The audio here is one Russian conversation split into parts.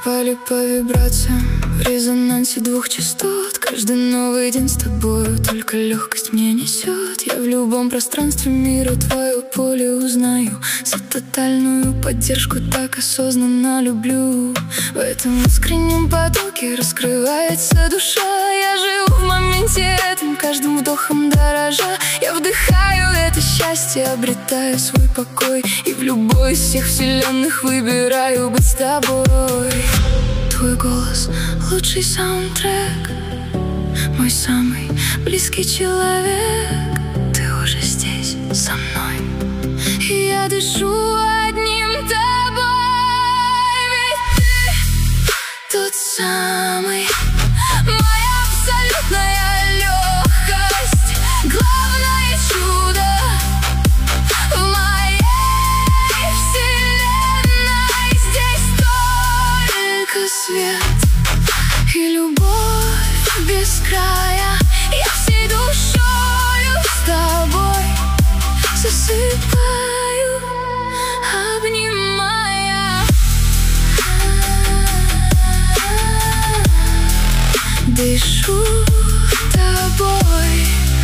Попали по вибрациям в резонансе двух частот. Каждый новый день с тобою только легкость мне несет. Я в любом пространстве мира твое поле узнаю. За тотальную поддержку так осознанно люблю. В этом искреннем потоке раскрывается душа. Я живу в моменте этом, каждым вдохом дорожа. Я вдыхаю это счастье, обретаю свой покой. И в любой из всех вселенных выбираю быть с тобой. Твой голос — лучший саундтрек, мой самый близкий человек. Ты уже здесь со мной, и я дышу одним тобой. Ведь ты тот самый, моя абсолютная легкость, главное чудо в моей вселенной. Здесь только свет и любовь без края. Я всей душою с тобой засыпаю, обнимая. Дышу тобой,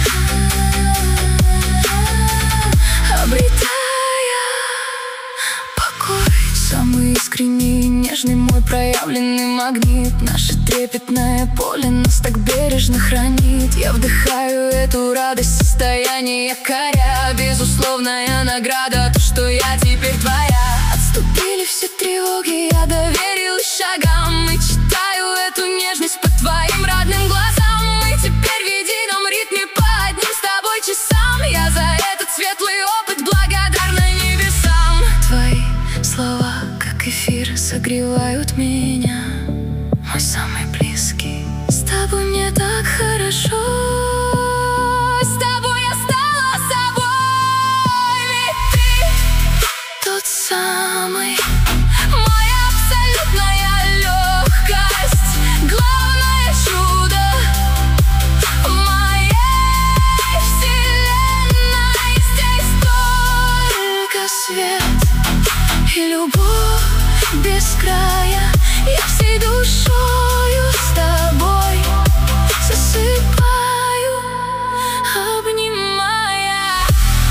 обретая покой. Самый искренний и нежный мой проявленный магнит. Наше трепетное поле нас так бережно хранит. Я вдыхаю эту радость, состояние якоря. Безусловная награда, то, что я теперь твоя. Отступили все тревоги, я доверилась шагам. И читаю эту нежность по твоим родным глазам. Мы теперь в едином ритме по одним с тобой часам. Я за этот светлый опыт благодарна небесам. Твои слова, как эфир, согревают меня. Мой самый близкий, с тобой мне так хорошо. С тобой я стала собой. Ведь ты тот самый, моя абсолютная легкость, главное чудо в моей вселенной. Здесь только свет и любовь без края. Я всей душою с тобой засыпаю, обнимая.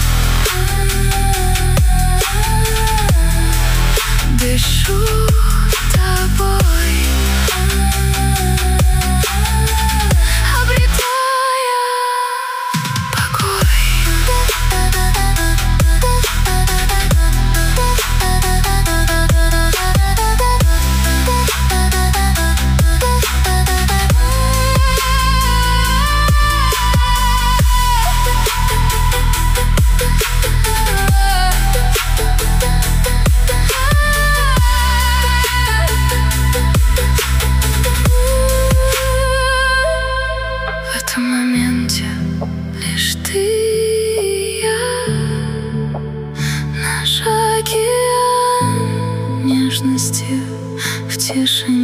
Дышу тобой, обретая покой. В этом моменте лишь ты и я, наш океан нежности в тишине.